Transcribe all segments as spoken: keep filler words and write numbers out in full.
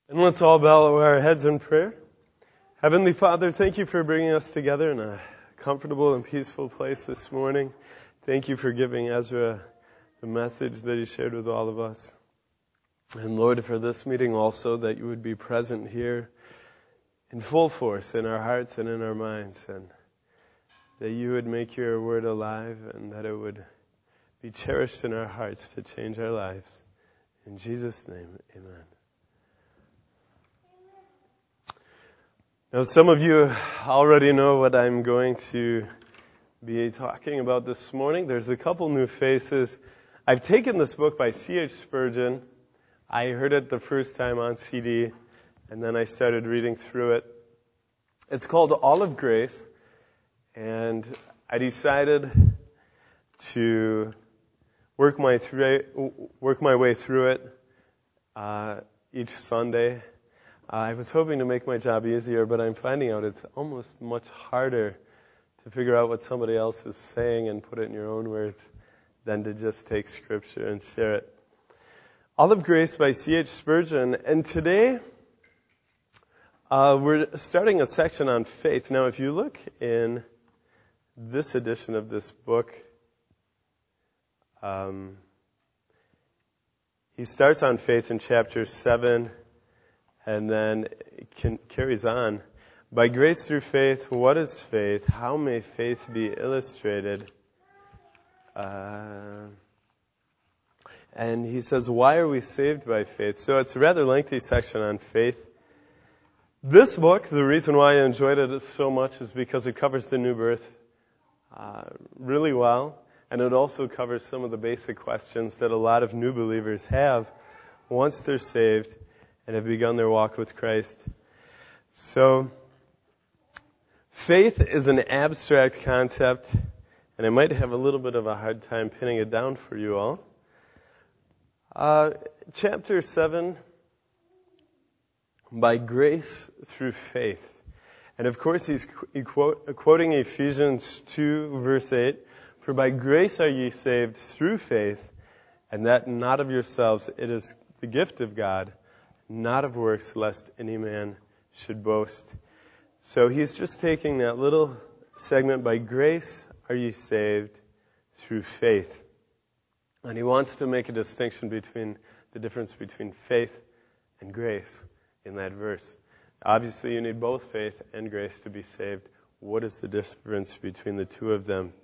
And let's all bow our heads in prayer. Heavenly Father, thank you for bringing us together in a comfortable and peaceful place this morning. Thank you for giving Ezra the message that he shared with all of us. And Lord, for this meeting also, that you would be present here in full force in our hearts and in our minds, and that you would make your word alive, and that it would be cherished in our hearts to change our lives. In Jesus' name, amen. Now, some of you already know what I'm going to be talking about this morning. There's a couple new faces. I've taken this book by C H Spurgeon. I heard it the first time on C D, and then I started reading through it. It's called All of Grace, and I decided to work my through, work my way through it uh, each Sunday. Uh, I was hoping to make my job easier, but I'm finding out it's almost much harder to figure out what somebody else is saying and put it in your own words than to just take Scripture and share it. All of Grace by C H Spurgeon, and today uh, we're starting a section on faith. Now, if you look in this edition of this book, um, he starts on faith in chapter seven, and then it can, carries on. By grace through faith, what is faith? How may faith be illustrated? Uh, and he says, why are we saved by faith? So it's a rather lengthy section on faith. This book, the reason why I enjoyed it so much is because it covers the new birth uh, really well. And it also covers some of the basic questions that a lot of new believers have once they're saved and have begun their walk with Christ. So, faith is an abstract concept, and I might have a little bit of a hard time pinning it down for you all. Uh, chapter seven, by grace through faith. And of course, he's quote, quoting Ephesians two, verse eight, for by grace are ye saved through faith, and that not of yourselves, it is the gift of God, not of works, lest any man should boast. So he's just taking that little segment, by grace are ye saved through faith. And he wants to make a distinction between the difference between faith and grace in that verse. Obviously, you need both faith and grace to be saved. What is the difference between the two of them?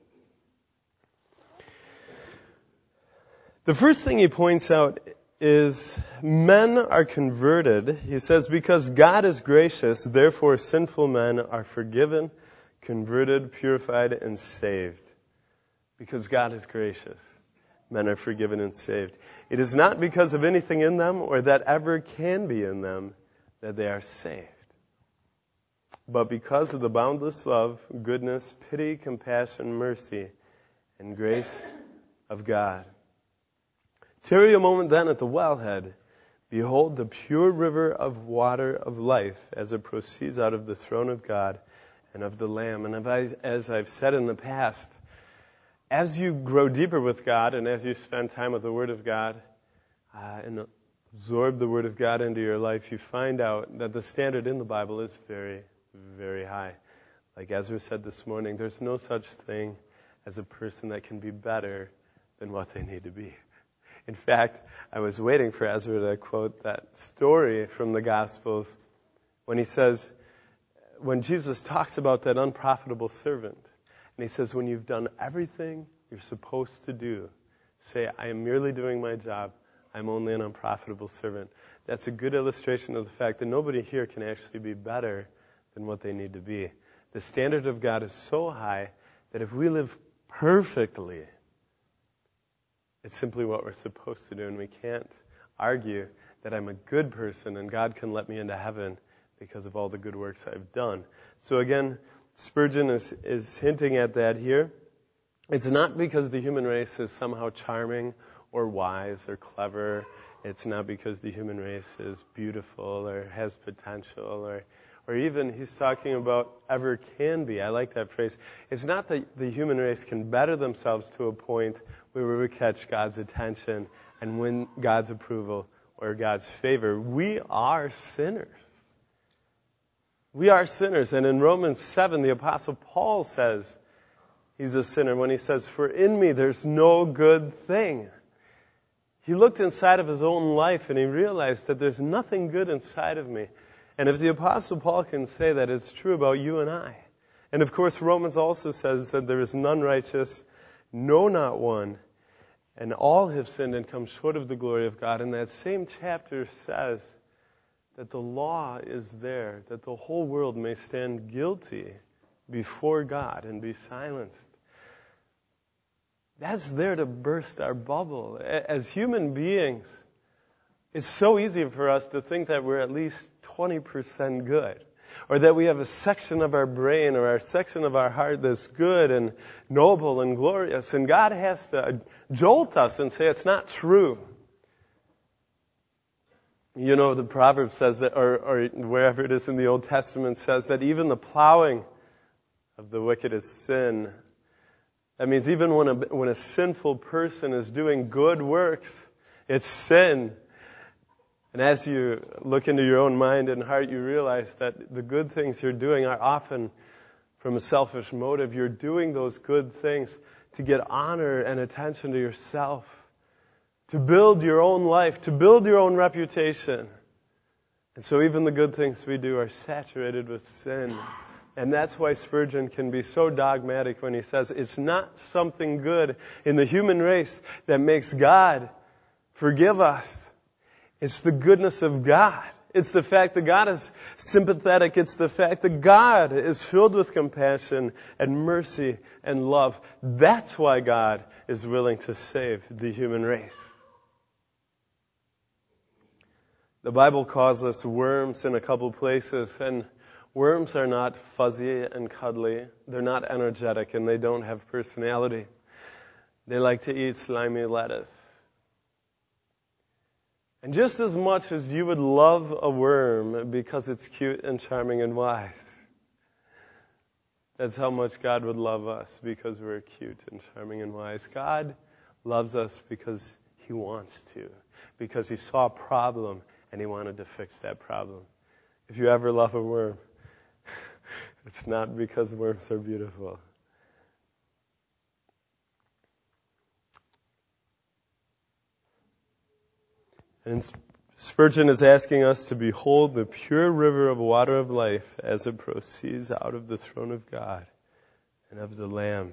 The first thing he points out is men are converted. He says, because God is gracious, therefore sinful men are forgiven, converted, purified, and saved. Because God is gracious, men are forgiven and saved. It is not because of anything in them or that ever can be in them that they are saved, but because of the boundless love, goodness, pity, compassion, mercy, and grace of God. Tarry a moment then at the wellhead. Behold the pure river of water of life as it proceeds out of the throne of God and of the Lamb. And as I've said in the past, as you grow deeper with God and as you spend time with the Word of God uh, and absorb the Word of God into your life, you find out that the standard in the Bible is very, very high. Like Ezra said this morning, there's no such thing as a person that can be better than what they need to be. In fact, I was waiting for Ezra to quote that story from the Gospels when he says, when Jesus talks about that unprofitable servant, and he says, when you've done everything you're supposed to do, say, I am merely doing my job, I'm only an unprofitable servant. That's a good illustration of the fact that nobody here can actually be better than what they need to be. The standard of God is so high that if we live perfectly, it's simply what we're supposed to do, and we can't argue that I'm a good person and God can let me into heaven because of all the good works I've done. So again, Spurgeon is, is hinting at that here. It's not because the human race is somehow charming or wise or clever. It's not because the human race is beautiful or has potential or or even he's talking about ever can be. I like that phrase. It's not that the human race can better themselves to a point where we would catch God's attention and win God's approval or God's favor. We are sinners. We are sinners. And in Romans seven, the Apostle Paul says he's a sinner when he says, "For in me there's no good thing." He looked inside of his own life and he realized that there's nothing good inside of me. And if the Apostle Paul can say that, it's true about you and I. And of course, Romans also says that there is none righteous, no, not one. And all have sinned and come short of the glory of God. And that same chapter says that the law is there, that the whole world may stand guilty before God and be silenced. That's there to burst our bubble. As human beings, it's so easy for us to think that we're at least twenty percent good, or that we have a section of our brain or our section of our heart that's good and noble and glorious. And God has to jolt us and say it's not true. You know, the proverb says that, or, or wherever it is in the Old Testament says that even the plowing of the wicked is sin. That means even when a, when a sinful person is doing good works, it's sin. And as you look into your own mind and heart, you realize that the good things you're doing are often from a selfish motive. You're doing those good things to get honor and attention to yourself, to build your own life, to build your own reputation. And so even the good things we do are saturated with sin. And that's why Spurgeon can be so dogmatic when he says it's not something good in the human race that makes God forgive us. It's the goodness of God. It's the fact that God is sympathetic. It's the fact that God is filled with compassion and mercy and love. That's why God is willing to save the human race. The Bible calls us worms in a couple places, and worms are not fuzzy and cuddly. They're not energetic, and they don't have personality. They like to eat slimy lettuce. And just as much as you would love a worm because it's cute and charming and wise, that's how much God would love us because we're cute and charming and wise. God loves us because He wants to, because He saw a problem and He wanted to fix that problem. If you ever love a worm, it's not because worms are beautiful. And Spurgeon is asking us to behold the pure river of water of life as it proceeds out of the throne of God and of the Lamb.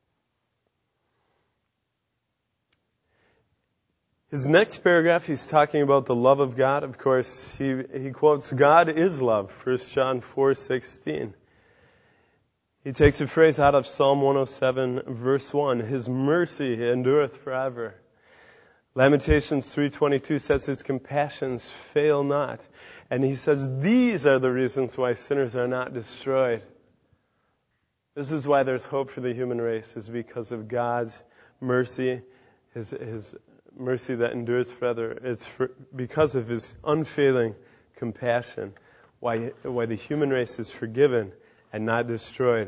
His next paragraph, he's talking about the love of God. Of course, he, he quotes, God is love, First John four sixteen. He takes a phrase out of Psalm one oh seven, verse one. His mercy endureth forever. Lamentations three twenty-two says His compassions fail not. And he says these are the reasons why sinners are not destroyed. This is why there's hope for the human race, is because of God's mercy, His, His mercy that endures forever. It's for, because of His unfailing compassion why, why the human race is forgiven and not destroyed.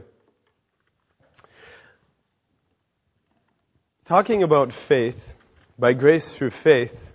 Talking about faith, by grace through faith,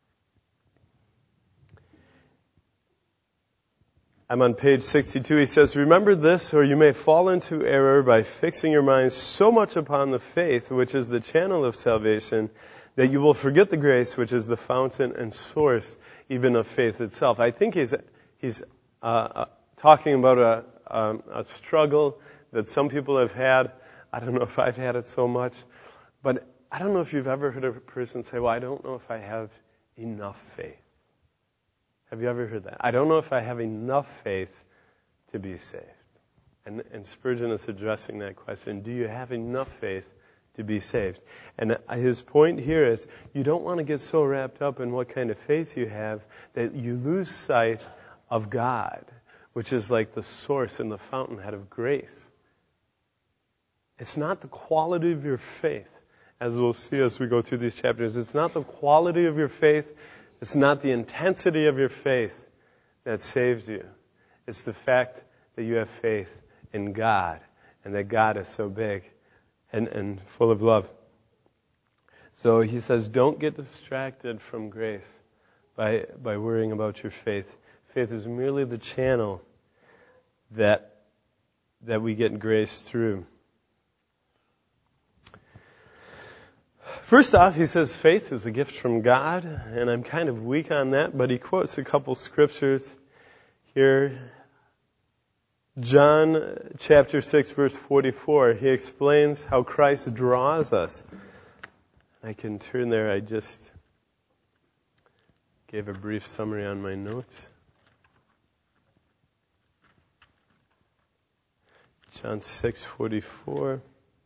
I'm on page sixty-two. He says, remember this, or you may fall into error by fixing your minds so much upon the faith, which is the channel of salvation, that you will forget the grace, which is the fountain and source even of faith itself. I think he's he's uh, uh, talking about a, um, a struggle that some people have had. I don't know if I've had it so much, but I don't know if you've ever heard a person say, well, I don't know if I have enough faith. Have you ever heard that? I don't know if I have enough faith to be saved. And, and Spurgeon is addressing that question. Do you have enough faith to be saved? And his point here is, you don't want to get so wrapped up in what kind of faith you have that you lose sight of God, which is like the source and the fountainhead of grace. It's not the quality of your faith, as we'll see as we go through these chapters. It's not the quality of your faith. It's not the intensity of your faith that saves you. It's the fact that you have faith in God and that God is so big and, and full of love. So he says, don't get distracted from grace by by worrying about your faith. Faith is merely the channel that that we get grace through. First off, he says faith is a gift from God, and I'm kind of weak on that, but he quotes a couple scriptures here. John chapter six, verse forty-four, he explains how Christ draws us. I can turn there. I just gave a brief summary on my notes. John six forty-four.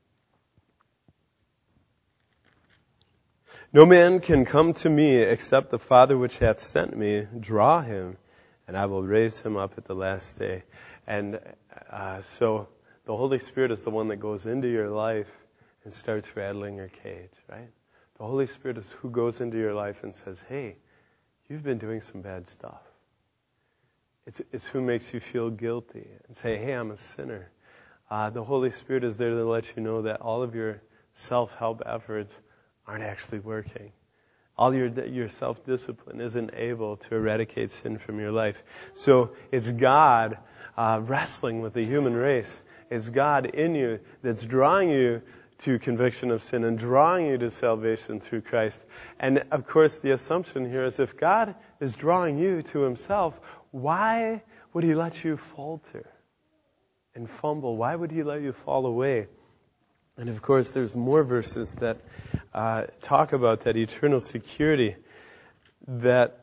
No man can come to me except the Father which hath sent me draw him, and I will raise him up at the last day. And uh, so the Holy Spirit is the one that goes into your life and starts rattling your cage, right? The Holy Spirit is who goes into your life and says, hey, you've been doing some bad stuff. It's, it's who makes you feel guilty and say, hey, I'm a sinner. Uh, the Holy Spirit is there to let you know that all of your self-help efforts aren't actually working. All your your self-discipline isn't able to eradicate sin from your life. So it's God uh, wrestling with the human race. It's God in you that's drawing you to conviction of sin and drawing you to salvation through Christ. And of course, the assumption here is if God is drawing you to himself, why would he let you falter and fumble? Why would he let you fall away? And of course, there's more verses that uh, talk about that eternal security that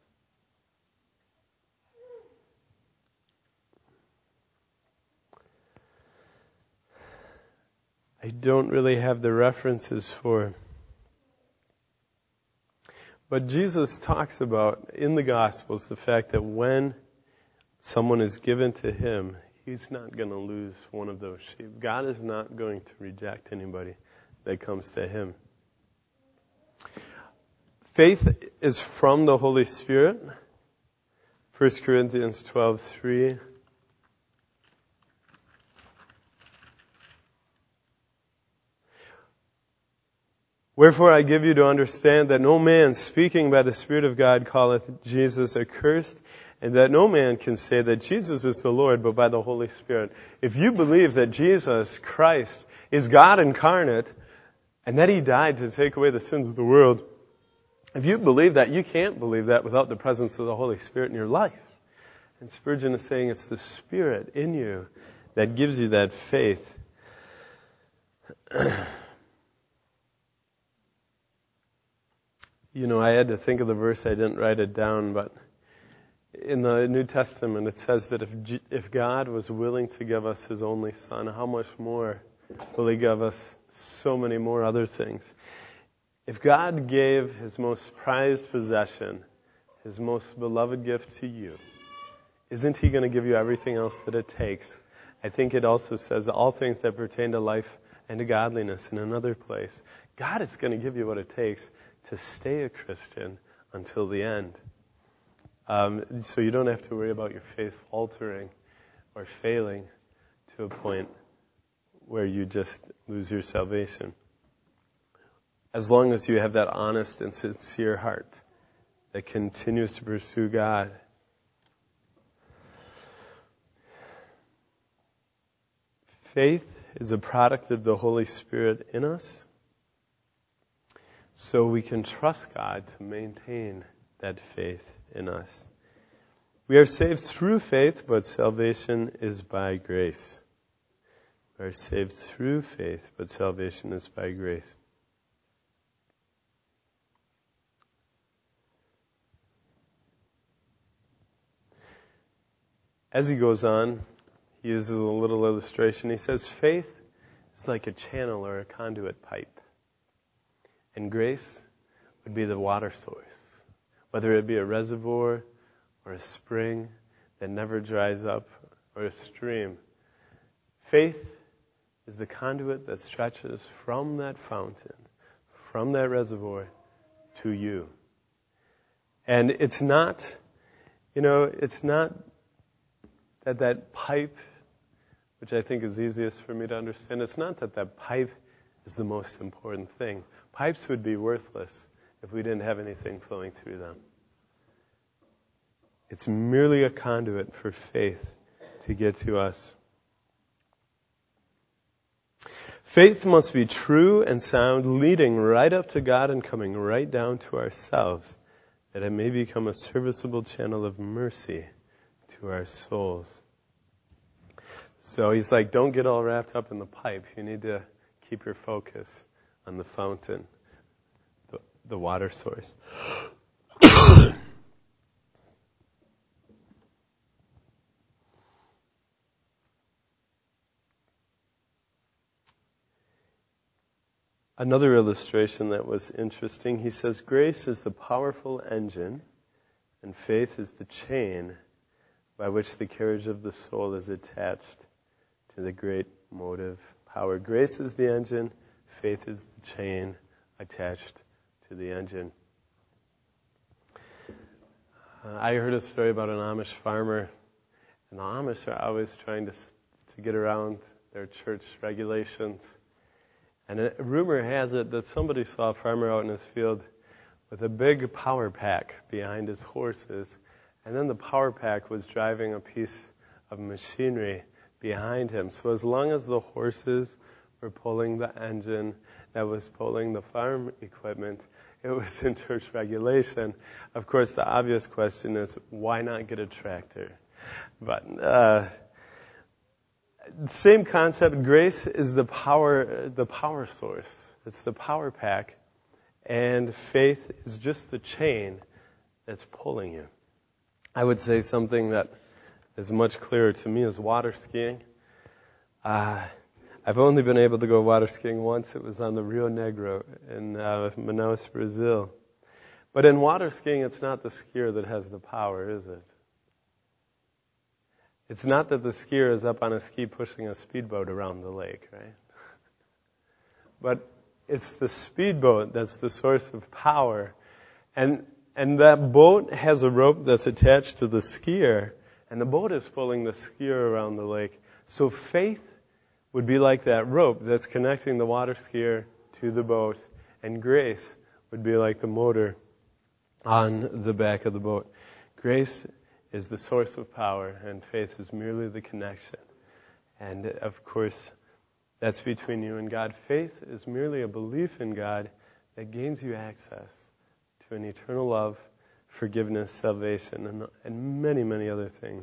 I don't really have the references for. But Jesus talks about in the Gospels the fact that when someone is given to him, he's not going to lose one of those sheep. God is not going to reject anybody that comes to him. Faith is from the Holy Spirit. First Corinthians twelve three. Wherefore I give you to understand that no man speaking by the Spirit of God calleth Jesus accursed, and that no man can say that Jesus is the Lord but by the Holy Spirit. If you believe that Jesus Christ is God incarnate, and that he died to take away the sins of the world, if you believe that, you can't believe that without the presence of the Holy Spirit in your life. And Spurgeon is saying it's the Spirit in you that gives you that faith. You know, I had to think of the verse, I didn't write it down, but in the New Testament it says that if G- if God was willing to give us his only Son, how much more will he give us so many more other things? If God gave his most prized possession, his most beloved gift to you, isn't he going to give you everything else that it takes? I think it also says all things that pertain to life and to godliness in another place. God is going to give you what it takes to stay a Christian until the end. Um, so you don't have to worry about your faith faltering or failing to a point where you just lose your salvation. As long as you have that honest and sincere heart that continues to pursue God. Faith is a product of the Holy Spirit in us, so we can trust God to maintain that faith in us. We are saved through faith, but salvation is by grace. We are saved through faith, but salvation is by grace. As he goes on, he uses a little illustration. He says, faith is like a channel or a conduit pipe. And grace would be the water source. Whether it be a reservoir or a spring that never dries up or a stream. Faith is the conduit that stretches from that fountain, from that reservoir to you. And it's not, you know, it's not that that pipe, which I think is easiest for me to understand, it's not that that pipe is the most important thing. Pipes would be worthless if we didn't have anything flowing through them. It's merely a conduit for faith to get to us. Faith must be true and sound, leading right up to God and coming right down to ourselves, that it may become a serviceable channel of mercy to our souls. So he's like, don't get all wrapped up in the pipe. You need to keep your focus on the fountain, the, the water source. Another illustration that was interesting, he says, grace is the powerful engine, and faith is the chain by which the carriage of the soul is attached to the great motive power. Grace is the engine, faith is the chain attached to the engine. Uh, I heard a story about an Amish farmer, and the Amish are always trying to to get around their church regulations. And a rumor has it that somebody saw a farmer out in his field with a big power pack behind his horses, and then the power pack was driving a piece of machinery behind him. So as long as the horses were pulling the engine that was pulling the farm equipment, it was in church regulation. Of course, the obvious question is, why not get a tractor? But uh same concept. Grace is the power, the power source. It's the power pack, and faith is just the chain that's pulling you. I would say something that is much clearer to me is water skiing. Uh, I've only been able to go water skiing once. It was on the Rio Negro in uh, Manaus, Brazil. But in water skiing, it's not the skier that has the power, is it? It's not that the skier is up on a ski pushing a speedboat around the lake, right? But it's the speedboat that's the source of power. And and that boat has a rope that's attached to the skier, and the boat is pulling the skier around the lake. So faith would be like that rope that's connecting the water skier to the boat, and grace would be like the motor on the back of the boat. Grace is the source of power, and faith is merely the connection. And of course, that's between you and God. Faith is merely a belief in God that gains you access to an eternal love, forgiveness, salvation, and, and many, many other things.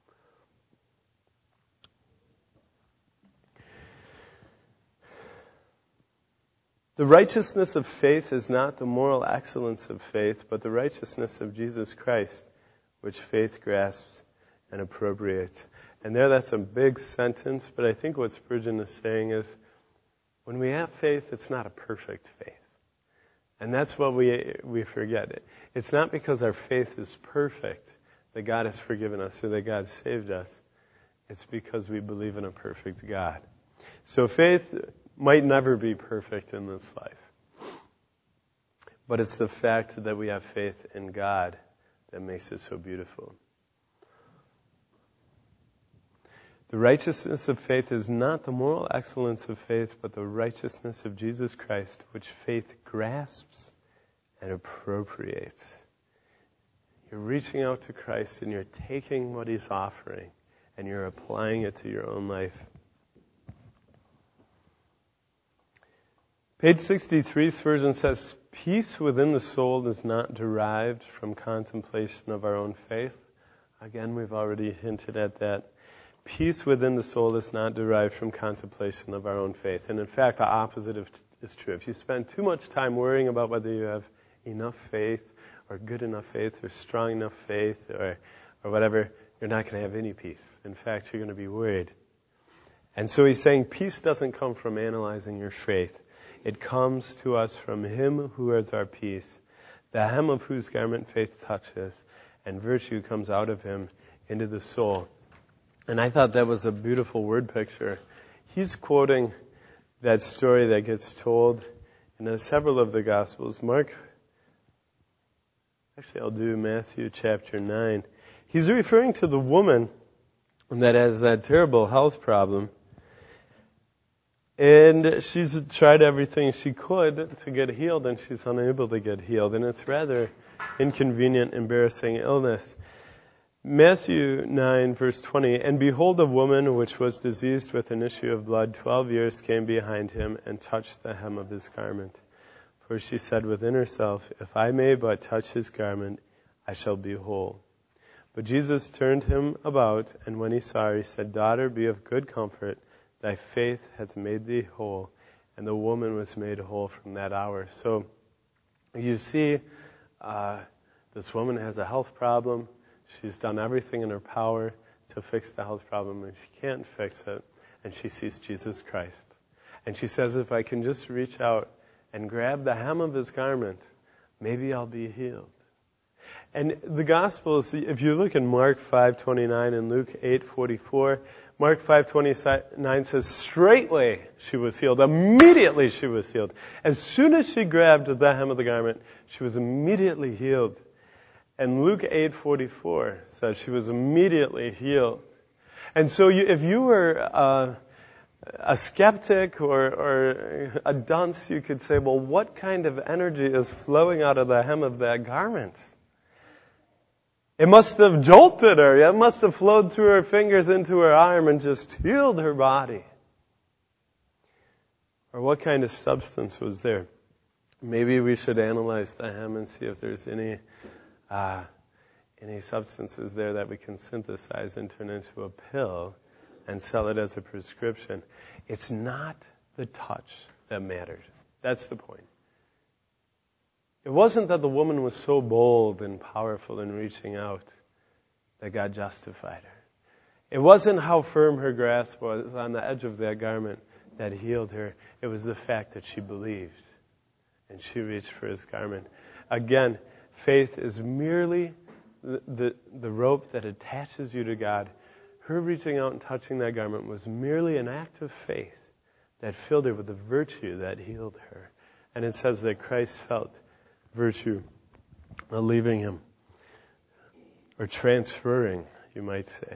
The righteousness of faith is not the moral excellence of faith, but the righteousness of Jesus Christ, which faith grasps and appropriates. And there, that's a big sentence, but I think what Spurgeon is saying is, when we have faith, it's not a perfect faith. And that's what we we forget. It's not because our faith is perfect that God has forgiven us or that God saved us. It's because we believe in a perfect God. So faith might never be perfect in this life. But it's the fact that we have faith in God that makes it so beautiful. The righteousness of faith is not the moral excellence of faith, but the righteousness of Jesus Christ, which faith grasps and appropriates. You're reaching out to Christ and you're taking what He's offering and you're applying it to your own life. Page sixty-three, Spurgeon says, peace within the soul is not derived from contemplation of our own faith. Again, we've already hinted at that. Peace within the soul is not derived from contemplation of our own faith. And in fact, the opposite of, is true. If you spend too much time worrying about whether you have enough faith or good enough faith or strong enough faith or, or whatever, you're not going to have any peace. In fact, you're going to be worried. And so he's saying peace doesn't come from analyzing your faith. It comes to us from Him who is our peace, the hem of whose garment faith touches, and virtue comes out of Him into the soul. And I thought that was a beautiful word picture. He's quoting that story that gets told in several of the Gospels. Mark, actually I'll do Matthew chapter nine. He's referring to the woman that has that terrible health problem. And she's tried everything she could to get healed, and she's unable to get healed. And it's rather inconvenient, embarrassing illness. Matthew nine, verse twenty, and behold, a woman which was diseased with an issue of blood twelve years came behind him and touched the hem of his garment. For she said within herself, if I may but touch his garment, I shall be whole. But Jesus turned him about, and when he saw her, he said, Daughter, be of good comfort, thy faith hath made thee whole. And the woman was made whole from that hour. So you see, uh, this woman has a health problem. She's done everything in her power to fix the health problem, and she can't fix it. And she sees Jesus Christ. And she says, if I can just reach out and grab the hem of his garment, maybe I'll be healed. And the Gospels, if you look in Mark five twenty-nine and Luke eight forty-four, Mark five twenty-nine says, straightway she was healed. Immediately she was healed. As soon as she grabbed the hem of the garment, she was immediately healed. And Luke eight forty-four says she was immediately healed. And so you, if you were uh, a skeptic or, or a dunce, you could say, well, what kind of energy is flowing out of the hem of that garment? It must have jolted her. It must have flowed through her fingers into her arm and just healed her body. Or what kind of substance was there? Maybe we should analyze the hem and see if there's any uh, any substances there that we can synthesize and turn into a pill and sell it as a prescription. It's not the touch that mattered. That's the point. It wasn't that the woman was so bold and powerful in reaching out that God justified her. It wasn't how firm her grasp was on the edge of that garment that healed her. It was the fact that she believed and she reached for his garment. Again, faith is merely the, the, the rope that attaches you to God. Her reaching out and touching that garment was merely an act of faith that filled her with the virtue that healed her. And it says that Christ felt virtue leaving him, or transferring, you might say.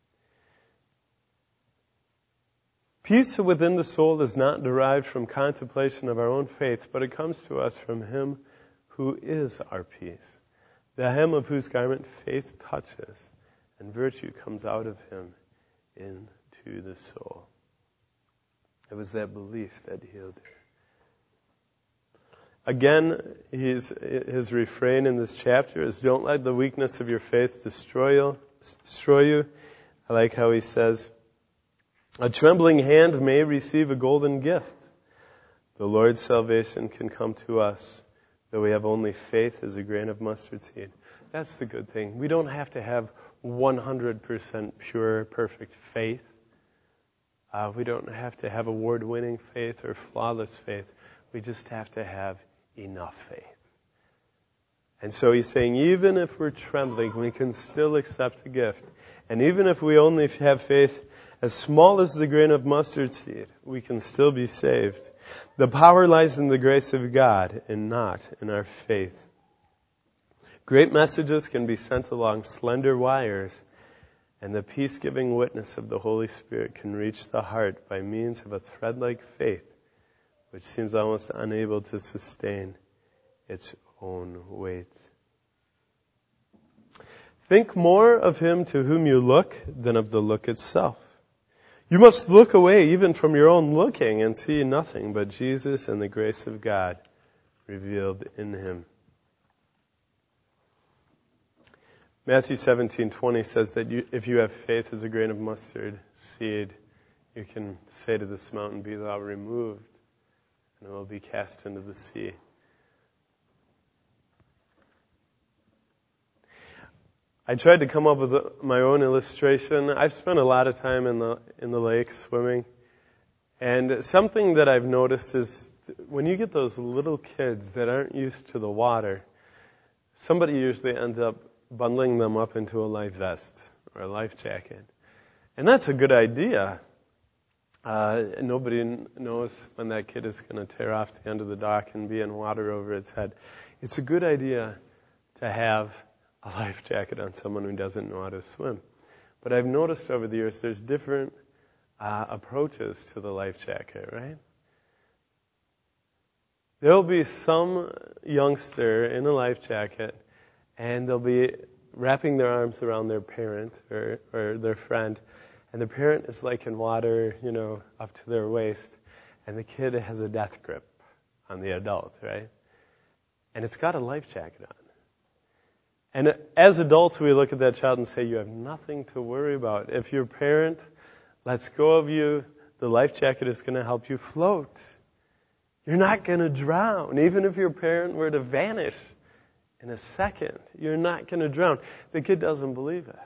Peace within the soul is not derived from contemplation of our own faith, but it comes to us from him who is our peace, the hem of whose garment faith touches, and virtue comes out of him into the soul. It was that belief that healed her. Again, his, his refrain in this chapter is, don't let the weakness of your faith destroy you. Destroy you. I like how he says, a trembling hand may receive a golden gift. The Lord's salvation can come to us, though we have only faith as a grain of mustard seed. That's the good thing. We don't have to have one hundred percent pure, perfect faith. Uh, we don't have to have award-winning faith or flawless faith. We just have to have enough faith. And so he's saying, even if we're trembling, we can still accept the gift. And even if we only have faith as small as the grain of mustard seed, we can still be saved. The power lies in the grace of God and not in our faith. Great messages can be sent along slender wires, and the peace-giving witness of the Holy Spirit can reach the heart by means of a thread-like faith, which seems almost unable to sustain its own weight. Think more of him to whom you look than of the look itself. You must look away even from your own looking and see nothing but Jesus and the grace of God revealed in him. Matthew seventeen twenty says that you, if you have faith as a grain of mustard seed, you can say to this mountain, be thou removed, and it will be cast into the sea. I tried to come up with a, my own illustration. I've spent a lot of time in the in the lake swimming, and something that I've noticed is when you get those little kids that aren't used to the water, somebody usually ends up bundling them up into a life vest or a life jacket. And that's a good idea. Uh, nobody knows when that kid is going to tear off the end of the dock and be in water over its head. It's a good idea to have a life jacket on someone who doesn't know how to swim. But I've noticed over the years there's different uh, approaches to the life jacket, right? There'll be some youngster in a life jacket, and they'll be wrapping their arms around their parent or, or their friend, and the parent is like in water, you know, up to their waist, and the kid has a death grip on the adult, right? And it's got a life jacket on. And as adults, we look at that child and say, you have nothing to worry about. If your parent lets go of you, the life jacket is going to help you float. You're not going to drown. Even if your parent were to vanish in a second, you're not going to drown. The kid doesn't believe it.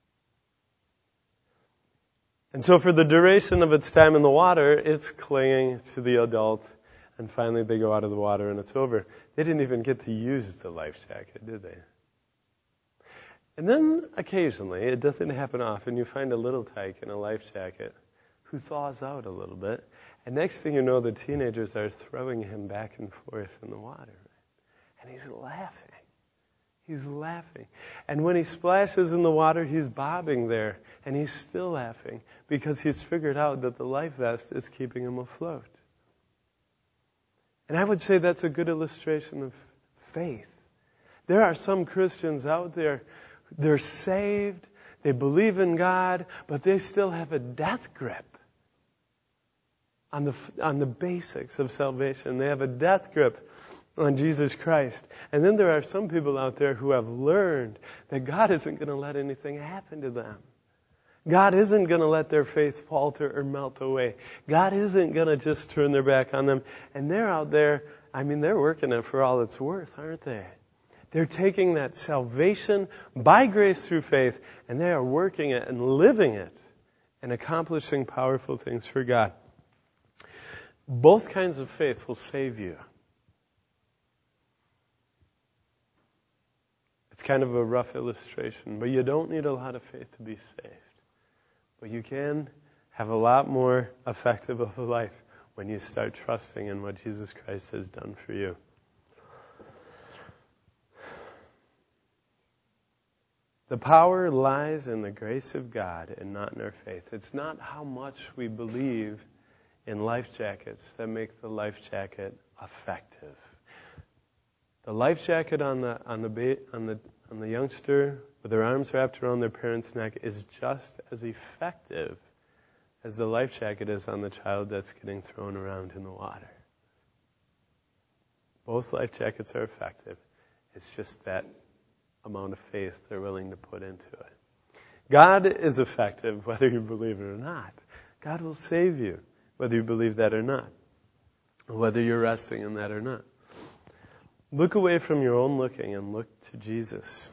And so for the duration of its time in the water, it's clinging to the adult, and finally they go out of the water and it's over. They didn't even get to use the life jacket, did they? And then occasionally, it doesn't happen often, you find a little tyke in a life jacket who thaws out a little bit. And next thing you know, the teenagers are throwing him back and forth in the water. And he's laughing. He's laughing. And when he splashes in the water, he's bobbing there. And he's still laughing because he's figured out that the life vest is keeping him afloat. And I would say that's a good illustration of faith. There are some Christians out there, they're saved, they believe in God, but they still have a death grip on the on the basics of salvation. They have a death grip on Jesus Christ. And then there are some people out there who have learned that God isn't going to let anything happen to them. God isn't going to let their faith falter or melt away. God isn't going to just turn their back on them. And they're out there, I mean, they're working it for all it's worth, aren't they? They're taking that salvation by grace through faith, and they are working it and living it and accomplishing powerful things for God. Both kinds of faith will save you. It's kind of a rough illustration, but you don't need a lot of faith to be saved. But you can have a lot more effective of a life when you start trusting in what Jesus Christ has done for you. The power lies in the grace of God and not in our faith. It's not how much we believe in life jackets that make the life jacket effective. The life jacket on the on the ba- on the on the youngster with their arms wrapped around their parent's neck is just as effective as the life jacket is on the child that's getting thrown around in the water. Both life jackets are effective. It's just that amount of faith they're willing to put into it. God is effective whether you believe it or not. God will save you whether you believe that or not, whether you're resting in that or not. Look away from your own looking and look to Jesus.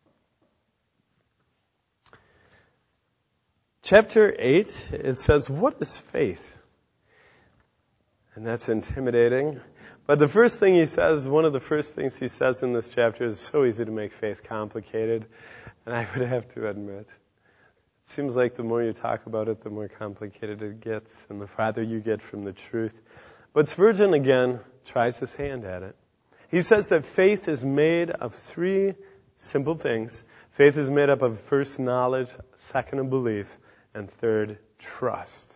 Chapter eight, it says, what is faith? And that's intimidating. But the first thing he says, one of the first things he says in this chapter is so easy to make faith complicated. And I would have to admit, it seems like the more you talk about it, the more complicated it gets and the farther you get from the truth. But Spurgeon, again, tries his hand at it. He says that faith is made of three simple things. Faith is made up of first knowledge, second a belief, and third trust.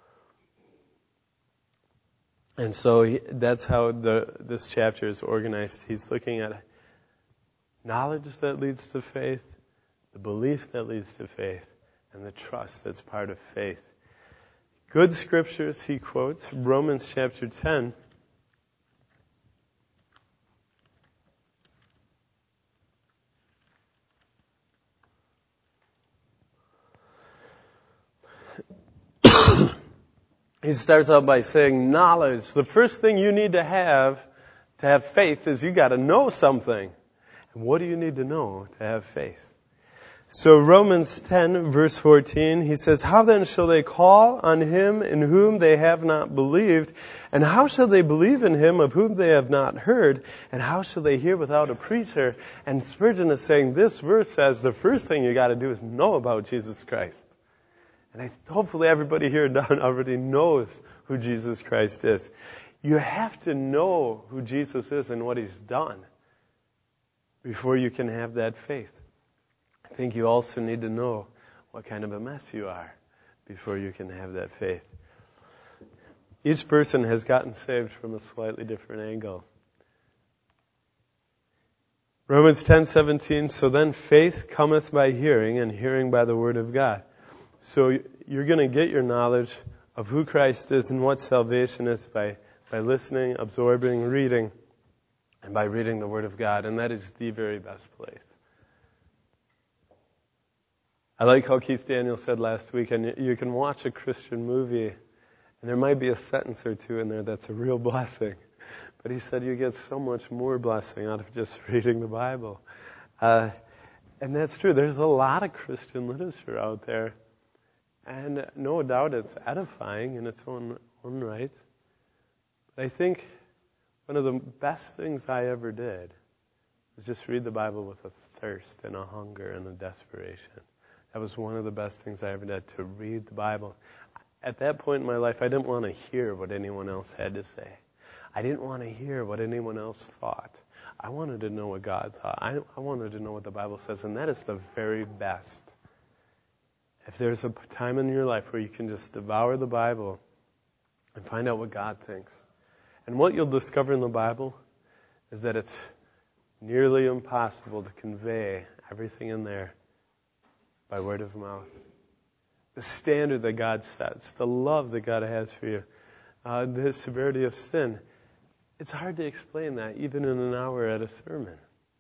And so he, that's how the this chapter is organized. He's looking at knowledge that leads to faith, the belief that leads to faith, and the trust that's part of faith. Good scriptures he quotes, Romans chapter ten. He starts out by saying knowledge. The first thing you need to have to have faith is you got to know something. And what do you need to know to have faith? So Romans ten verse fourteen, he says, how then shall they call on him in whom they have not believed? And how shall they believe in him of whom they have not heard? And how shall they hear without a preacher? And Spurgeon is saying this verse says the first thing you got to do is know about Jesus Christ. And I, hopefully everybody here already knows who Jesus Christ is. You have to know who Jesus is and what he's done before you can have that faith. I think you also need to know what kind of a mess you are before you can have that faith. Each person has gotten saved from a slightly different angle. Romans ten seventeen, so then faith cometh by hearing, and hearing by the word of God. So you're going to get your knowledge of who Christ is and what salvation is by, by listening, absorbing, reading, and by reading the word of God. And that is the very best place. I like how Keith Daniel said last week, and you can watch a Christian movie, and there might be a sentence or two in there that's a real blessing. But he said you get so much more blessing out of just reading the Bible. Uh, and that's true. There's a lot of Christian literature out there. And no doubt it's edifying in its own, own right. But I think one of the best things I ever did was just read the Bible with a thirst and a hunger and a desperation. That was one of the best things I ever did, to read the Bible. At that point in my life, I didn't want to hear what anyone else had to say. I didn't want to hear what anyone else thought. I wanted to know what God thought. I, I wanted to know what the Bible says, and that is the very best. If there's a time in your life where you can just devour the Bible and find out what God thinks. And what you'll discover in the Bible is that it's nearly impossible to convey everything in there by word of mouth. The standard that God sets, the love that God has for you, uh, the severity of sin. It's hard to explain that even in an hour at a sermon.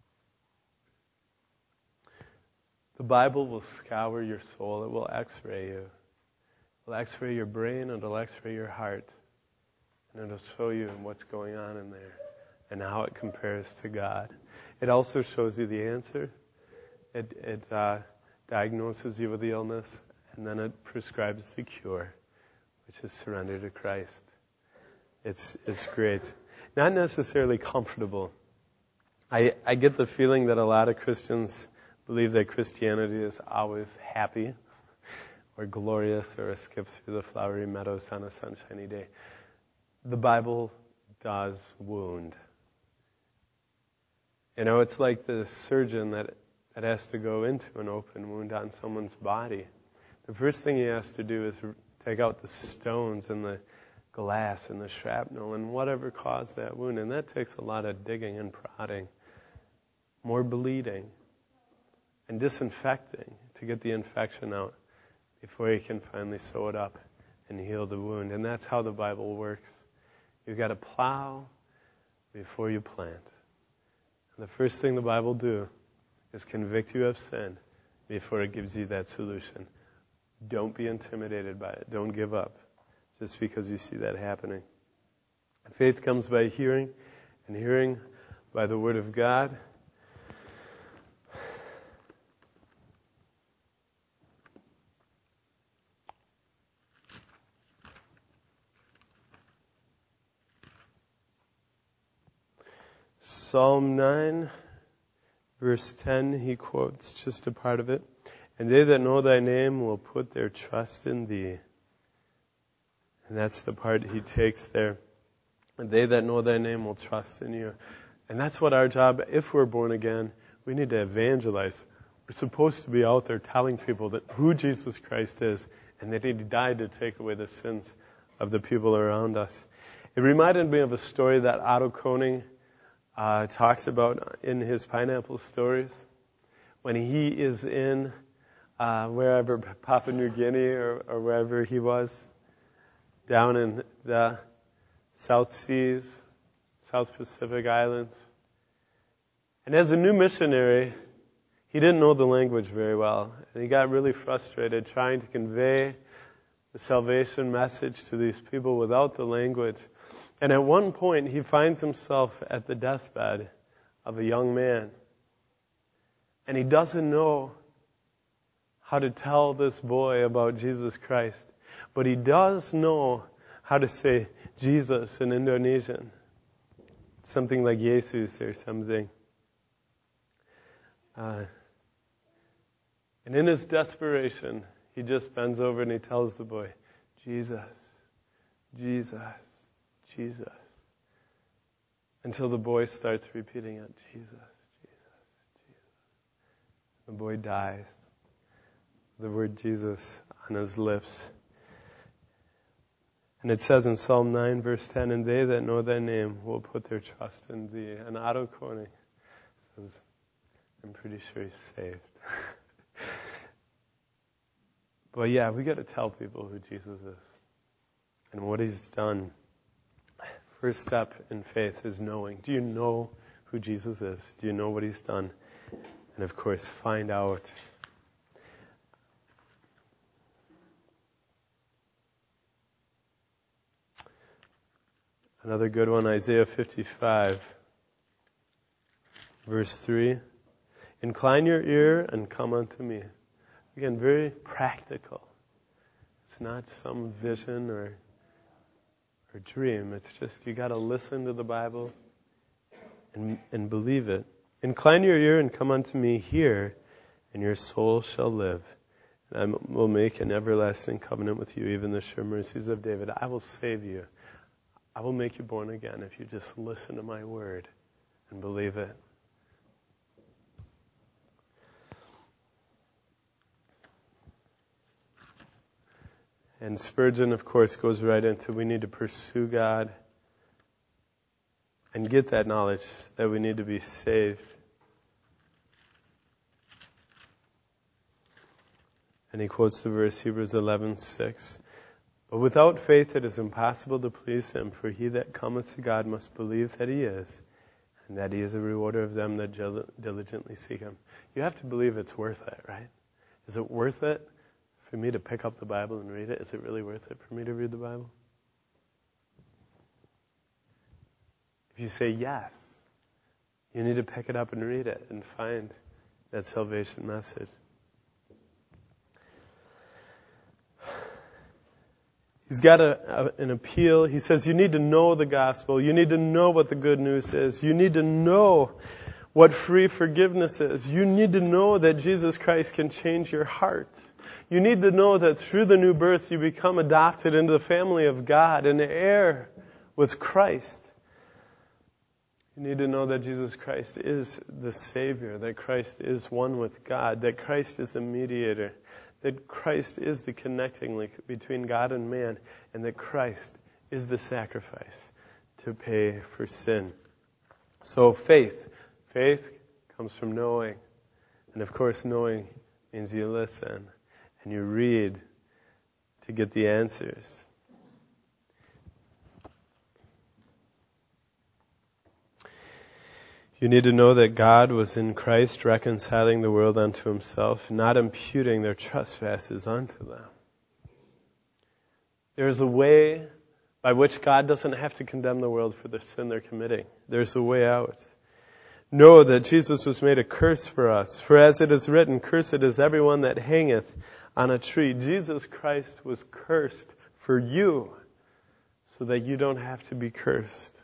The Bible will scour your soul. It will x-ray you. It will x-ray your brain, and it'll x-ray your heart. And it'll show you what's going on in there and how it compares to God. It also shows you the answer. It, it uh, diagnoses you with the illness, and then it prescribes the cure, which is surrender to Christ. It's it's great. Not necessarily comfortable. I I get the feeling that a lot of Christians believe that Christianity is always happy or glorious or a skip through the flowery meadows on a sunshiny day. The Bible does wound. You know, it's like the surgeon that, that has to go into an open wound on someone's body. The first thing he has to do is take out the stones and the glass and the shrapnel and whatever caused that wound. And that takes a lot of digging and prodding, more bleeding, and disinfecting to get the infection out before he can finally sew it up and heal the wound. And that's how the Bible works. You've got to plow before you plant. And the first thing the Bible do is convict you of sin before it gives you that solution. Don't be intimidated by it. Don't give up just because you see that happening. Faith comes by hearing, and hearing by the Word of God. Psalm nine, verse ten, he quotes just a part of it. And they that know thy name will put their trust in thee. And that's the part he takes there. And they that know thy name will trust in you. And that's what our job, if we're born again, we need to evangelize. We're supposed to be out there telling people that who Jesus Christ is and that he died to take away the sins of the people around us. It reminded me of a story that Otto Koning uh, talks about in his Pineapple Stories. When he is in uh, wherever, Papua New Guinea or, or wherever he was, down in the South Seas, South Pacific Islands. And as a new missionary, he didn't know the language very well. And he got really frustrated trying to convey the salvation message to these people without the language. And at one point, he finds himself at the deathbed of a young man. And he doesn't know how to tell this boy about Jesus Christ. But he does know how to say Jesus in Indonesian. Something like Jesus or something. Uh, and in his desperation, he just bends over and he tells the boy, Jesus, Jesus, Jesus. Until the boy starts repeating it, Jesus, Jesus, Jesus. The boy dies. The word Jesus on his lips. And it says in Psalm nine, verse ten, and they that know thy name will put their trust in thee. And Otto Koning says, I'm pretty sure he's saved. But yeah, we got to tell people who Jesus is and what he's done. First step in faith is knowing. Do you know who Jesus is? Do you know what he's done? And of course, find out. Another good one, Isaiah fifty-five, verse three. Incline your ear and come unto me. Again, very practical. It's not some vision or or dream. It's just you got to listen to the Bible and and believe it. Incline your ear and come unto me, hear, and your soul shall live. And I will make an everlasting covenant with you, even the sure mercies of David. I will save you. I will make you born again if you just listen to my word and believe it. And Spurgeon, of course, goes right into we need to pursue God and get that knowledge that we need to be saved. And he quotes the verse, Hebrews eleven six. But without faith it is impossible to please him, for he that cometh to God must believe that he is, and that he is a rewarder of them that diligently seek him. You have to believe it's worth it, right? Is it worth it for me to pick up the Bible and read it? Is it really worth it for me to read the Bible? If you say yes, you need to pick it up and read it and find that salvation message. He's got a, a, an appeal. He says you need to know the gospel. You need to know what the good news is. You need to know what free forgiveness is. You need to know that Jesus Christ can change your heart. You need to know that through the new birth you become adopted into the family of God, an heir with Christ. You need to know that Jesus Christ is the Savior, that Christ is one with God, that Christ is the mediator, that Christ is the connecting link between God and man, and that Christ is the sacrifice to pay for sin. So faith. Faith comes from knowing. And of course, knowing means you listen and you read to get the answers. You need to know that God was in Christ reconciling the world unto himself, not imputing their trespasses unto them. There is a way by which God doesn't have to condemn the world for the sin they're committing. There's a way out. Know that Jesus was made a curse for us. For as it is written, cursed is everyone that hangeth on a tree. Jesus Christ was cursed for you so that you don't have to be cursed.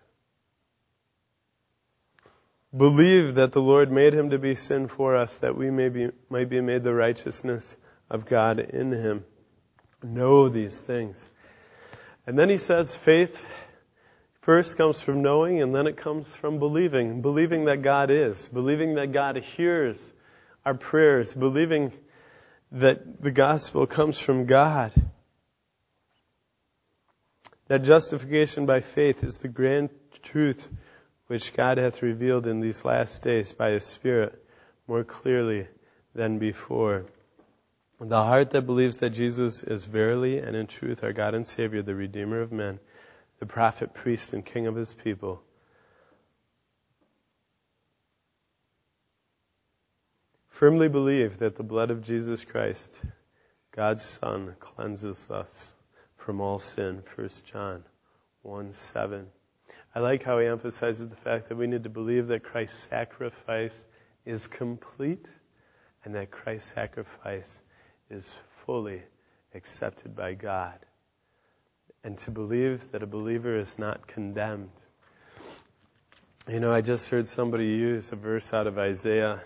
Believe that the Lord made him to be sin for us, that we may be, might be made the righteousness of God in him. Know these things. And then he says faith first comes from knowing, and then it comes from believing. Believing that God is. Believing that God hears our prayers. Believing that the gospel comes from God. That justification by faith is the grand truth which God hath revealed in these last days by his Spirit more clearly than before. The heart that believes that Jesus is verily and in truth our God and Savior, the Redeemer of men, the prophet, priest, and king of his people, firmly believe that the blood of Jesus Christ, God's Son, cleanses us from all sin. First John one seven. I like how he emphasizes the fact that we need to believe that Christ's sacrifice is complete and that Christ's sacrifice is fully accepted by God. And to believe that a believer is not condemned. You know, I just heard somebody use a verse out of Isaiah.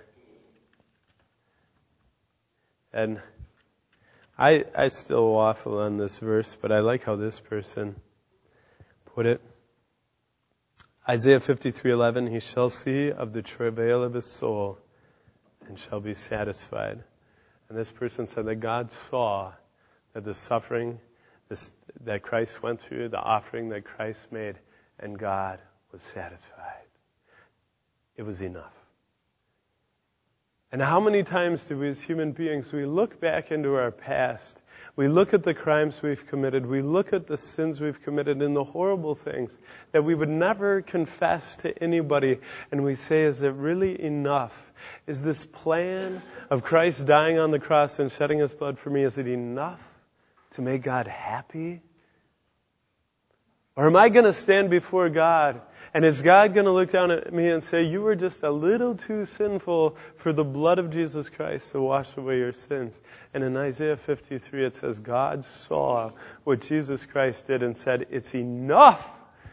And I I still waffle on this verse, but I like how this person put it. Isaiah fifty-three eleven, he shall see of the travail of his soul and shall be satisfied. And this person said that God saw that the suffering this, that Christ went through, the offering that Christ made, and God was satisfied. It was enough. And how many times do we as human beings, we look back into our past, we look at the crimes we've committed, we look at the sins we've committed and the horrible things that we would never confess to anybody, and we say, is it really enough? Is this plan of Christ dying on the cross and shedding His blood for me, is it enough to make God happy? Or am I going to stand before God, and is God going to look down at me and say, you were just a little too sinful for the blood of Jesus Christ to wash away your sins? And in Isaiah fifty-three it says, God saw what Jesus Christ did and said, it's enough.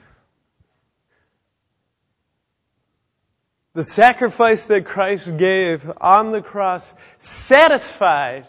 The sacrifice that Christ gave on the cross satisfied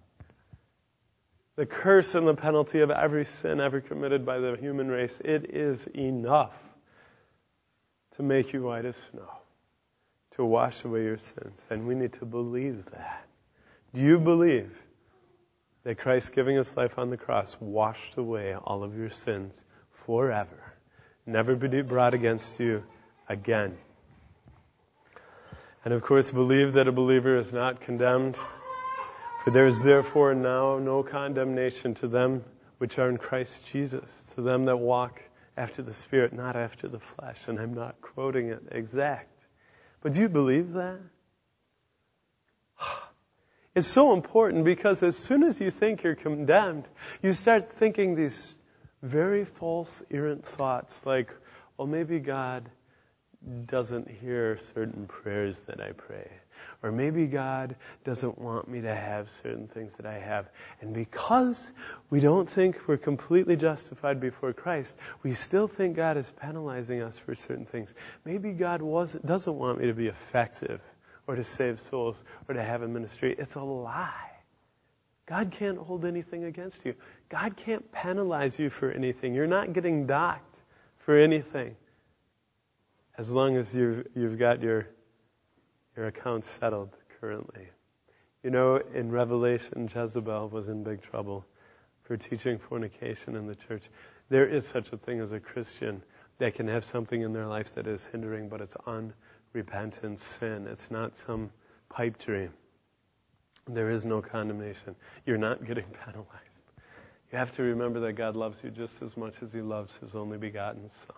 the curse and the penalty of every sin ever committed by the human race. It is enough to make you white as snow, to wash away your sins. And we need to believe that. Do you believe that Christ giving His life on the cross washed away all of your sins forever, never be brought against you again? And of course, believe that a believer is not condemned. For there is therefore now no condemnation to them which are in Christ Jesus, to them that walk after the Spirit, not after the flesh. And I'm not quoting it exact. But do you believe that? It's so important, because as soon as you think you're condemned, you start thinking these very false, errant thoughts like, well, maybe God doesn't hear certain prayers that I pray. Or maybe God doesn't want me to have certain things that I have. And because we don't think we're completely justified before Christ, we still think God is penalizing us for certain things. Maybe God wasn't, doesn't want me to be effective or to save souls or to have a ministry. It's a lie. God can't hold anything against you. God can't penalize you for anything. You're not getting docked for anything, as long as you've, you've got your your account settled currently. You know, in Revelation, Jezebel was in big trouble for teaching fornication in the church. There is such a thing as a Christian that can have something in their life that is hindering, but it's unrepentant sin. It's not some pipe dream. There is no condemnation. You're not getting penalized. You have to remember that God loves you just as much as He loves His only begotten Son.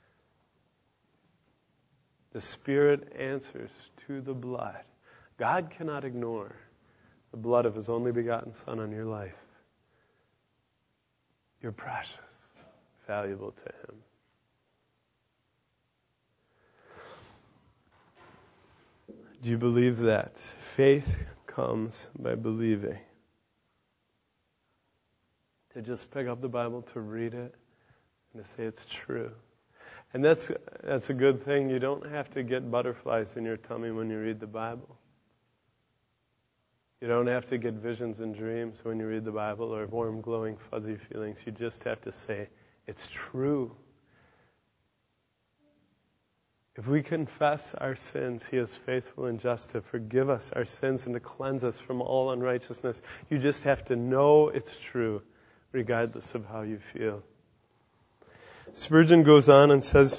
The Spirit answers to the blood. God cannot ignore the blood of His only begotten Son on your life. You're precious, valuable to Him. Do you believe that? Faith comes by believing. To just pick up the Bible, to read it, and to say it's true. And that's that's a good thing. You don't have to get butterflies in your tummy when you read the Bible. You don't have to get visions and dreams when you read the Bible, or warm, glowing, fuzzy feelings. You just have to say, it's true. If we confess our sins, He is faithful and just to forgive us our sins and to cleanse us from all unrighteousness. You just have to know it's true, regardless of how you feel. Spurgeon goes on and says,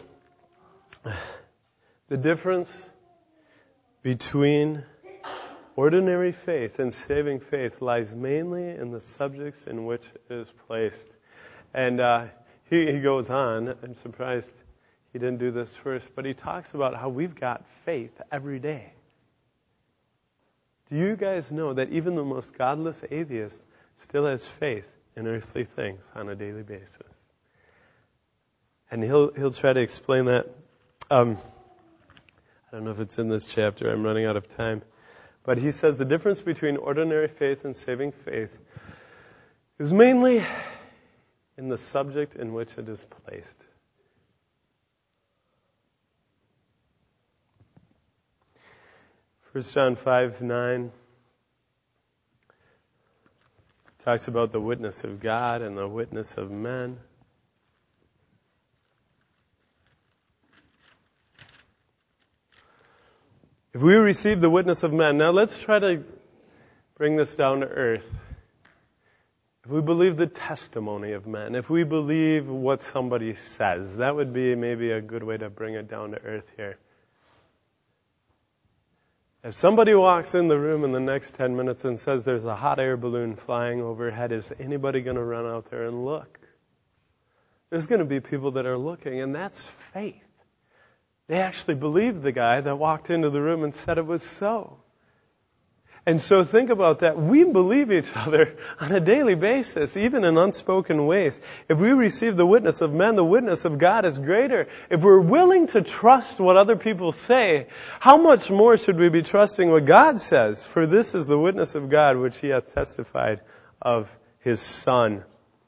the difference between ordinary faith and saving faith lies mainly in the subjects in which it is placed. And uh, he, he goes on, I'm surprised he didn't do this first, but he talks about how we've got faith every day. Do you guys know that even the most godless atheist still has faith in earthly things on a daily basis? And he'll he'll try to explain that. Um, I don't know if it's in this chapter. I'm running out of time. But he says the difference between ordinary faith and saving faith is mainly in the subject in which it is placed. First John five nine talks about the witness of God and the witness of men. If we receive the witness of men, now let's try to bring this down to earth. If we believe the testimony of men, if we believe what somebody says, that would be maybe a good way to bring it down to earth here. If somebody walks in the room in the next ten minutes and says there's a hot air balloon flying overhead, is anybody going to run out there and look? There's going to be people that are looking, and that's faith. They actually believed the guy that walked into the room and said it was so. And so think about that. We believe each other on a daily basis, even in unspoken ways. If we receive the witness of men, the witness of God is greater. If we're willing to trust what other people say, how much more should we be trusting what God says? For this is the witness of God which He hath testified of His Son.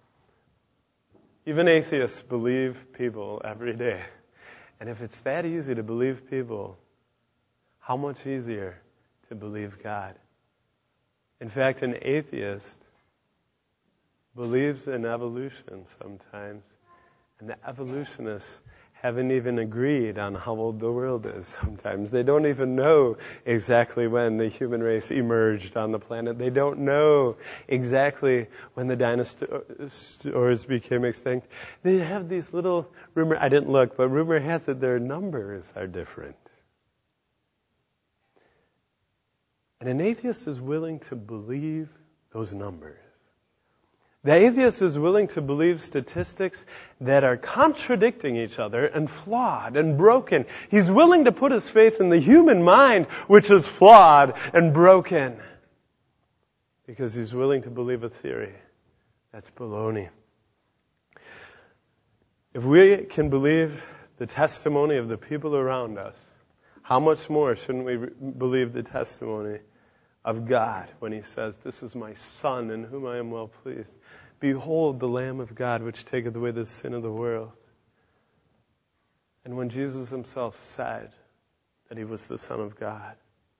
Even atheists believe people every day. And if it's that easy to believe people, how much easier to believe God? In fact, an atheist believes in evolution sometimes, and the evolutionists haven't even agreed on how old the world is sometimes. They don't even know exactly when the human race emerged on the planet. They don't know exactly when the dinosaurs became extinct. They have these little rumor, I didn't look, but rumor has it their numbers are different. And an atheist is willing to believe those numbers. The atheist is willing to believe statistics that are contradicting each other and flawed and broken. He's willing to put his faith in the human mind, which is flawed and broken, because he's willing to believe a theory that's baloney. If we can believe the testimony of the people around us, how much more shouldn't we believe the testimony of God when He says, "This is my Son in whom I am well pleased. Behold the Lamb of God which taketh away the sin of the world." And when Jesus Himself said that He was the Son of God.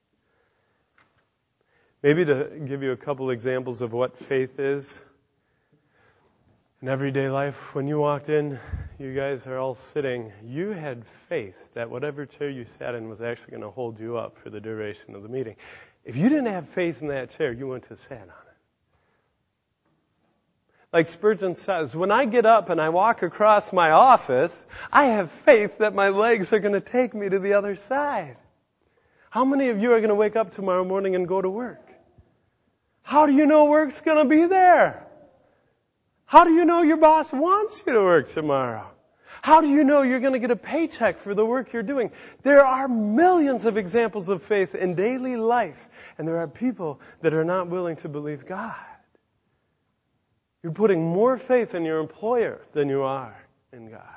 Maybe to give you a couple examples of what faith is. In everyday life, when you walked in, you guys are all sitting, you had faith that whatever chair you sat in was actually going to hold you up for the duration of the meeting. If you didn't have faith in that chair, you wouldn't have sat on it. Like Spurgeon says, when I get up and I walk across my office, I have faith that my legs are going to take me to the other side. How many of you are going to wake up tomorrow morning and go to work? How do you know work's going to be there? How do you know your boss wants you to work tomorrow? How do you know you're going to get a paycheck for the work you're doing? There are millions of examples of faith in daily life, and there are people that are not willing to believe God. You're putting more faith in your employer than you are in God.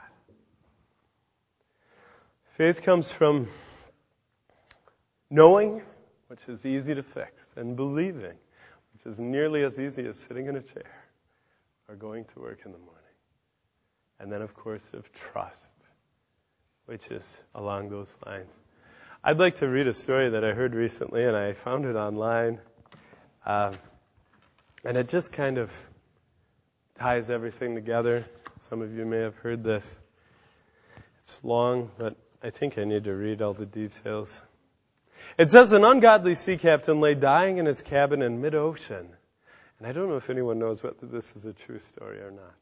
Faith comes from knowing, which is easy to fix, and believing, which is nearly as easy as sitting in a chair or going to work in the morning. And then, of course, of trust, which is along those lines. I'd like to read a story that I heard recently, and I found it online. Uh, and it just kind of ties everything together. Some of you may have heard this. It's long, but I think I need to read all the details. It says, an ungodly sea captain lay dying in his cabin in mid-ocean. And I don't know if anyone knows whether this is a true story or not.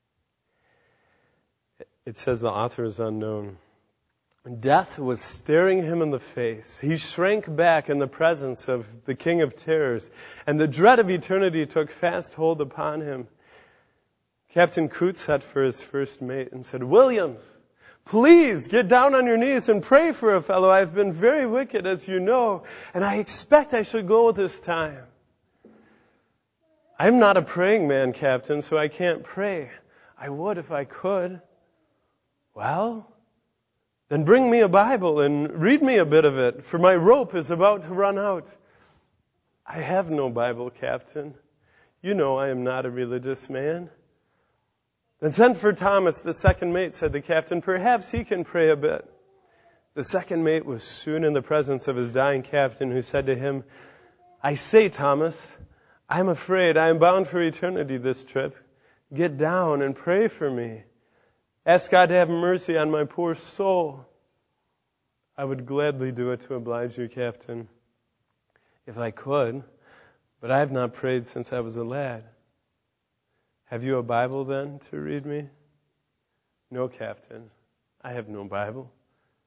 It says the author is unknown. Death was staring him in the face. He shrank back in the presence of the King of Terrors, and the dread of eternity took fast hold upon him. Captain Coote sent for his first mate and said, "William, please get down on your knees and pray for a fellow. I've been very wicked, as you know, and I expect I should go this time." "I'm not a praying man, Captain, so I can't pray. I would if I could." "Well, then bring me a Bible and read me a bit of it, for my rope is about to run out." "I have no Bible, Captain. You know I am not a religious man." "Then send for Thomas, the second mate," said the captain. "Perhaps he can pray a bit." The second mate was soon in the presence of his dying captain, who said to him, "I say, Thomas, I'm afraid I am bound for eternity this trip. Get down and pray for me. Ask God to have mercy on my poor soul." "I would gladly do it to oblige you, Captain, if I could, but I have not prayed since I was a lad." "Have you a Bible, then, to read me?" "No, Captain, I have no Bible."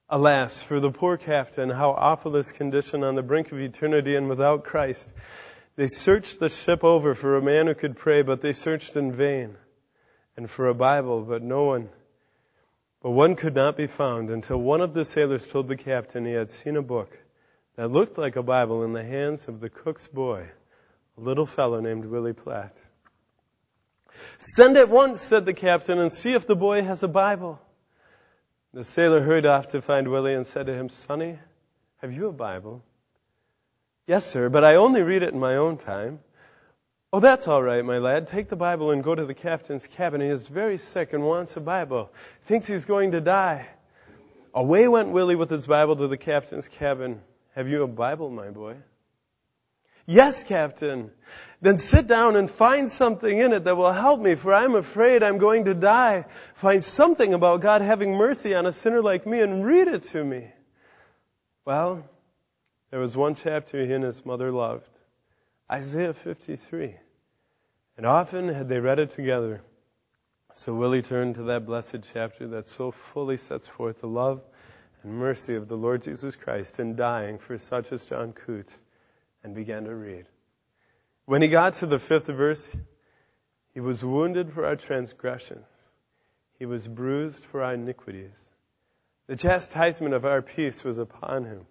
Alas, for the poor captain, how awful his condition on the brink of eternity and without Christ. They searched the ship over for a man who could pray, but they searched in vain, and for a Bible, but no one. But one could not be found until one of the sailors told the captain he had seen a book that looked like a Bible in the hands of the cook's boy, a little fellow named Willie Platt. "Send at once," said the captain, "and see if the boy has a Bible." The sailor hurried off to find Willie and said to him, "Sonny, have you a Bible?" "Yes, sir, but I only read it in my own time." "Oh, that's all right, my lad. Take the Bible and go to the captain's cabin. He is very sick and wants a Bible. Thinks he's going to die." Away went Willie with his Bible to the captain's cabin. "Have you a Bible, my boy?" "Yes, Captain." "Then sit down and find something in it that will help me, for I'm afraid I'm going to die. Find something about God having mercy on a sinner like me and read it to me." Well, there was one chapter he and his mother loved, Isaiah fifty-three. And often had they read it together. So Willie turned to that blessed chapter that so fully sets forth the love and mercy of the Lord Jesus Christ in dying for such as John Coots, and began to read. When he got to the fifth verse, "He was wounded for our transgressions. He was bruised for our iniquities. The chastisement of our peace was upon him.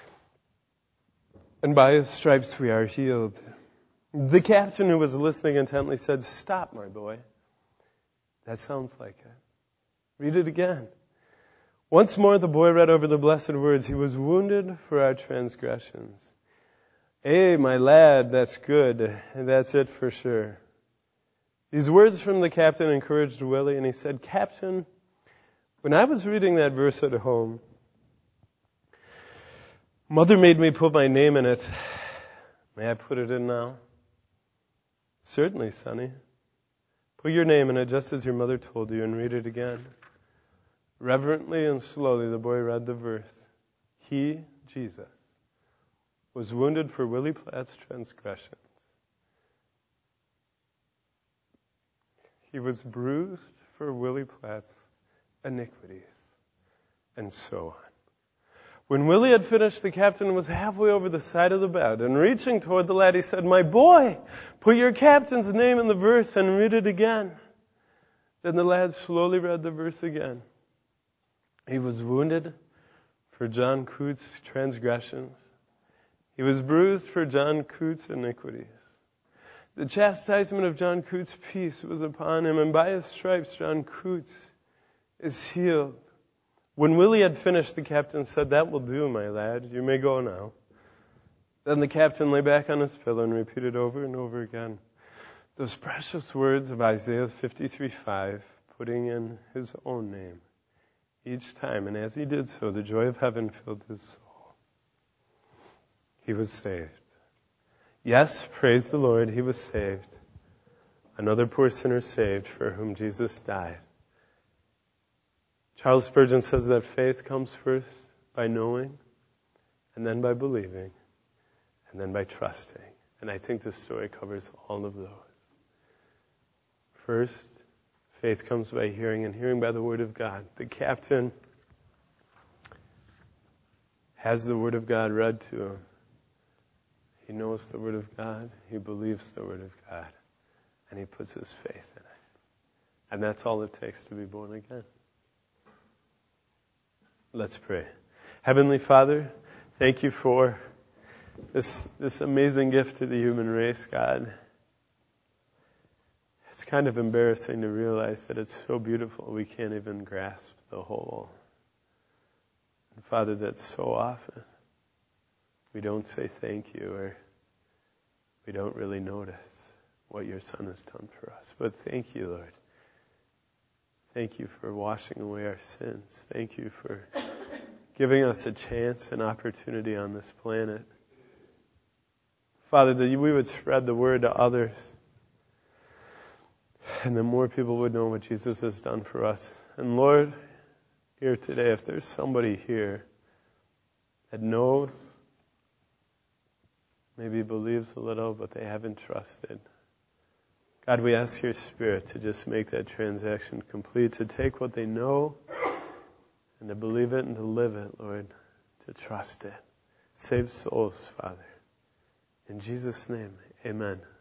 And by his stripes we are healed." The captain, who was listening intently, said, "Stop, my boy. That sounds like it. Read it again." Once more the boy read over the blessed words, "He was wounded for our transgressions." "Hey, my lad, that's good. That's it for sure." These words from the captain encouraged Willie, and he said, "Captain, when I was reading that verse at home, Mother made me put my name in it. May I put it in now?" "Certainly, Sonny. Put your name in it just as your mother told you and read it again." Reverently and slowly the boy read the verse. "He, Jesus, was wounded for Willie Platt's transgressions. He was bruised for Willie Platt's iniquities," and so on. When Willie had finished, the captain was halfway over the side of the bed, and reaching toward the lad, he said, "My boy, put your captain's name in the verse and read it again." Then the lad slowly read the verse again. "He was wounded for John Coots' transgressions. He was bruised for John Coots' iniquities. The chastisement of John Coots' peace was upon him, and by his stripes John Coots is healed." When Willie had finished, the captain said, "That will do, my lad. You may go now." Then the captain lay back on his pillow and repeated over and over again those precious words of Isaiah fifty-three five, putting in his own name each time. And as he did so, the joy of heaven filled his soul. He was saved. Yes, praise the Lord, he was saved. Another poor sinner saved for whom Jesus died. Charles Spurgeon says that faith comes first by knowing, and then by believing, and then by trusting. And I think this story covers all of those. First, faith comes by hearing, and hearing by the Word of God. The captain has the Word of God read to him. He knows the Word of God, he believes the Word of God, and he puts his faith in it. And that's all it takes to be born again. Let's pray. Heavenly Father, thank you for this, this amazing gift to the human race, God. It's kind of embarrassing to realize that it's so beautiful we can't even grasp the whole. And Father, that so often we don't say thank you, or we don't really notice what your Son has done for us. But thank you, Lord. Thank you for washing away our sins. Thank you for giving us a chance, an opportunity on this planet. Father, that we would spread the word to others, and that more people would know what Jesus has done for us. And Lord, here today, if there's somebody here that knows, maybe believes a little, but they haven't trusted, God, we ask your Spirit to just make that transaction complete, to take what they know and to believe it and to live it, Lord, to trust it. Save souls, Father. In Jesus' name, amen.